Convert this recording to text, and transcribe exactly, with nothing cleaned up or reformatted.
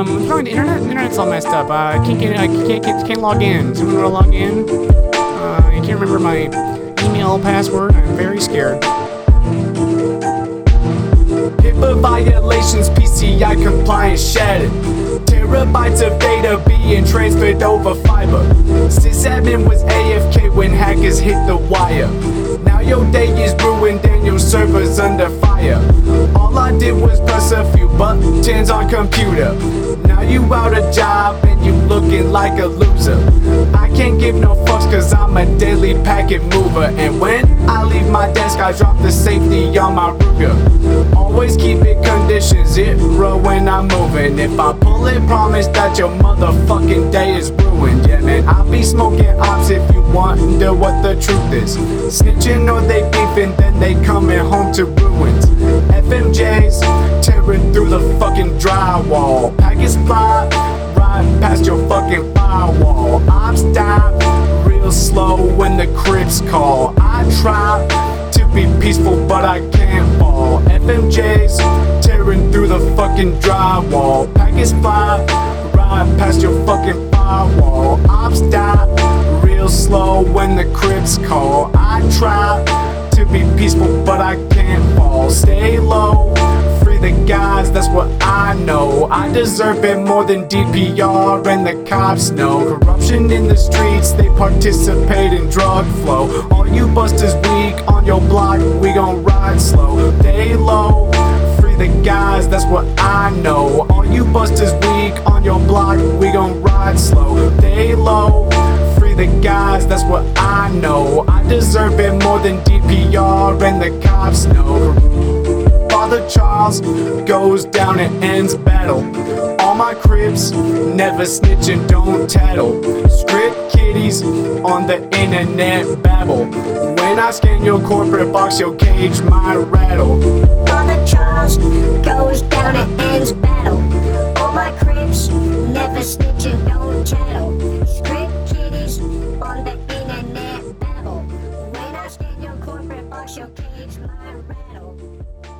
Um, what's wrong with the internet? The internet's all messed up. Uh, I can't get, I can't get, can't log in. Someone want to log in? Uh, I can't remember my email password. I'm very scared. HIPAA violations, P C I compliance shattered. Terabytes of data being transferred over fiber. Sysadmin was A F K when hackers hit the wire. Now your day is ruined and your server's under fire. All I did was press a few buttons on computer. Now you out of job and you looking like a loser. I can't give no fucks cause I'm a daily packet mover. And when I leave my desk I drop the safety on my Ruger. Always keep it condition zero when I'm moving. If I pull it, promise that your motherfucking day is ruined. Yeah man, I'll be smoking ops if you wonder what the truth is. Snitching or they beefing, then they coming home to ruins. F M Js tearing through the fucking drywall. Packets fly right past your fucking firewall. I'm stopped real slow when the Crips call. I try to be peaceful but I can't fall. F M Js tearing through the fucking drywall. Packets fly right past your fucking firewall. I'm stopped real slow when the Crips call. I try to be peaceful but I can't fall. Stay low, free the guys, that's what I know. I deserve it more than D P R and the cops know. Corruption in the streets, they participate in drug flow. All you busters weak on your block, we gon' ride slow. Stay low, free the guys, that's what I know. All you busters weak on your block, we gon' ride slow. Stay low, free the guys, that's what I know. I deserve it more than D P R and the cops know. Father Charles goes down and ends battle. All my Crips never snitch and don't tattle. Script kiddies on the internet babble. When I scan your corporate box, your cage might rattle. Father Charles goes down and ends battle. All my Crips never snitch and don't tattle. Script kiddies on the internet babble. When I scan your corporate box, your cage might rattle.